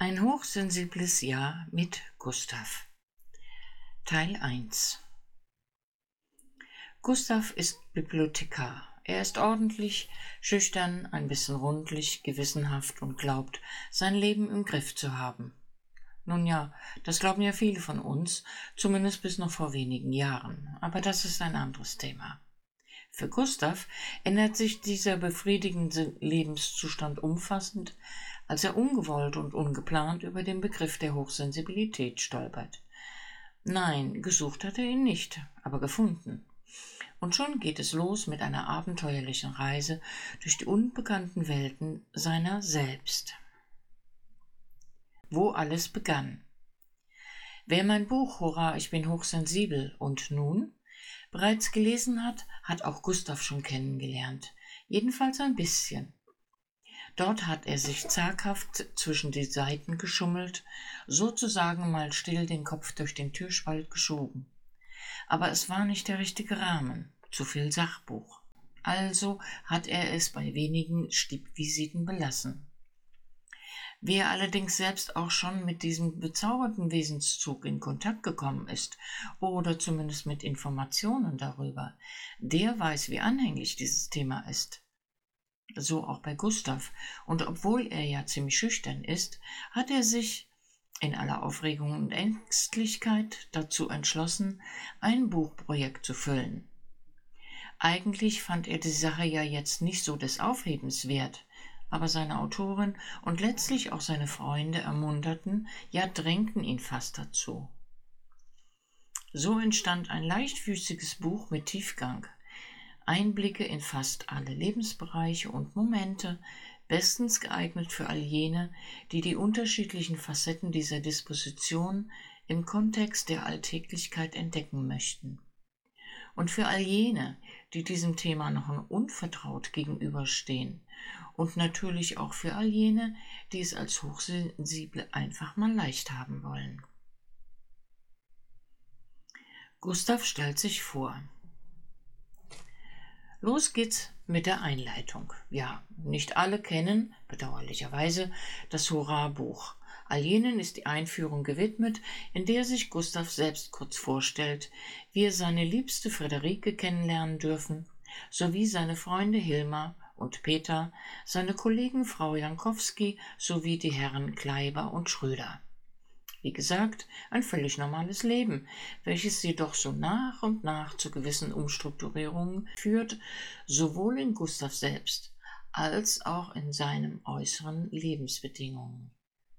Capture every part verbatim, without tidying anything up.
Ein hochsensibles Jahr mit Gustav. Teil eins. Gustav ist Bibliothekar. Er ist ordentlich, schüchtern, ein bisschen rundlich, gewissenhaft und glaubt, sein Leben im Griff zu haben. Nun ja, das glauben ja viele von uns, zumindest bis noch vor wenigen Jahren, aber das ist ein anderes Thema. Für Gustav ändert sich dieser befriedigende Lebenszustand umfassend, als er ungewollt und ungeplant über den Begriff der Hochsensibilität stolpert. Nein, gesucht hat er ihn nicht, aber gefunden. Und schon geht es los mit einer abenteuerlichen Reise durch die unbekannten Welten seiner selbst. Wo alles begann. Wer mein Buch »Hurra, ich bin hochsensibel und nun« bereits gelesen hat, hat auch Gustav schon kennengelernt, jedenfalls ein bisschen. Dort hat er sich zaghaft zwischen die Seiten geschummelt, sozusagen mal still den Kopf durch den Türspalt geschoben. Aber es war nicht der richtige Rahmen, zu viel Sachbuch. Also hat er es bei wenigen Stippvisiten belassen. Wer allerdings selbst auch schon mit diesem bezaubernden Wesenszug in Kontakt gekommen ist oder zumindest mit Informationen darüber, der weiß, wie anhänglich dieses Thema ist. So auch bei Gustav, und obwohl er ja ziemlich schüchtern ist, hat er sich in aller Aufregung und Ängstlichkeit dazu entschlossen, ein Buchprojekt zu füllen. Eigentlich fand er die Sache ja jetzt nicht so des Aufhebens wert, aber seine Autorin und letztlich auch seine Freunde ermunterten, ja drängten ihn fast dazu. So entstand ein leichtfüßiges Buch mit Tiefgang, Einblicke in fast alle Lebensbereiche und Momente, bestens geeignet für all jene, die die unterschiedlichen Facetten dieser Disposition im Kontext der Alltäglichkeit entdecken möchten. Und für all jene, die diesem Thema noch unvertraut gegenüberstehen. Und natürlich auch für all jene, die es als hochsensible einfach mal leicht haben wollen. Gustav stellt sich vor. Los geht's mit der Einleitung. Ja, nicht alle kennen, bedauerlicherweise, das Hurra-Buch. All jenen ist die Einführung gewidmet, in der sich Gustav selbst kurz vorstellt, wir seine liebste Friederike kennenlernen dürfen, sowie seine Freunde Hilmar und Peter, seine Kollegen Frau Jankowski sowie die Herren Kleiber und Schröder. Wie gesagt, ein völlig normales Leben, welches jedoch so nach und nach zu gewissen Umstrukturierungen führt, sowohl in Gustav selbst als auch in seinen äußeren Lebensbedingungen.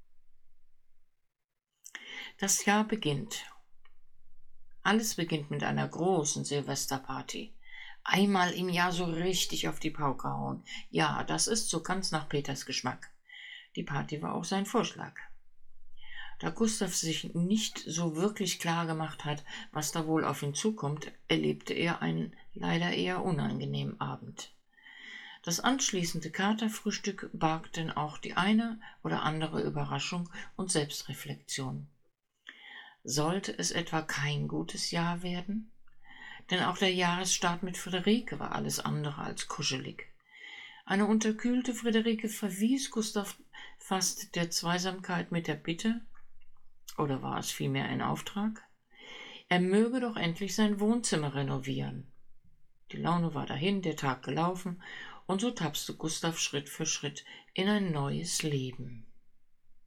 Das Jahr beginnt. Alles beginnt mit einer großen Silvesterparty. Einmal im Jahr so richtig auf die Pauke hauen. Ja, das ist so ganz nach Peters Geschmack. Die Party war auch sein Vorschlag. Da Gustav sich nicht so wirklich klar gemacht hat, was da wohl auf ihn zukommt, erlebte er einen leider eher unangenehmen Abend. Das anschließende Katerfrühstück barg denn auch die eine oder andere Überraschung und Selbstreflexion. Sollte es etwa kein gutes Jahr werden? Denn auch der Jahresstart mit Friederike war alles andere als kuschelig. Eine unterkühlte Friederike verwies Gustav fast der Zweisamkeit mit der Bitte, oder war es vielmehr ein Auftrag? Er möge doch endlich sein Wohnzimmer renovieren. Die Laune war dahin, der Tag gelaufen, und so tapste Gustav Schritt für Schritt in ein neues Leben.